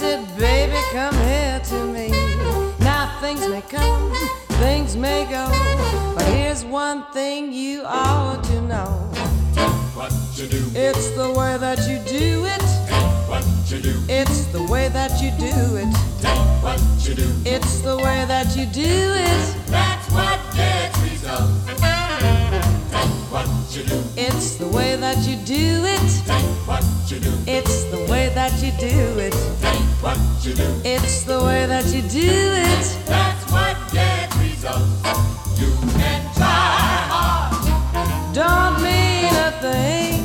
said, baby, come here to me. Now things may come, things may go, but here's one thing you ought to know. What you do, It's the way that you do it. what you do, It's the way that you do it. what you do. It's the way that you do it. That's what gets results. What you do, It's the way that you do it. what you do, It's the way that you do it. what you do. It's the way that you do it. That's what gets results. You can try hard, Don't mean a thing.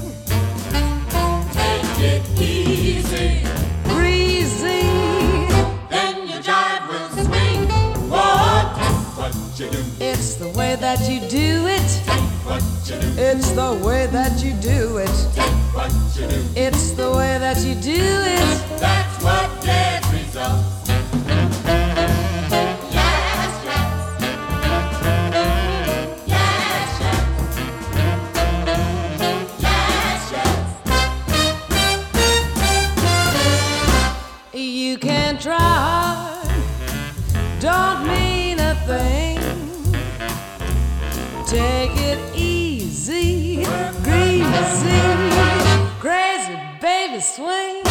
take it easy, Breezy. then your jive will swing. What you do, It's the way that you do it. what you do, It's the way that you do it. what you do. It's the way that you do it. That's what gets results. Yes, yes. Yes, yes. Yes, yes. You can try hard. Don't mean a thing. Take it easy, greasy, crazy baby swing.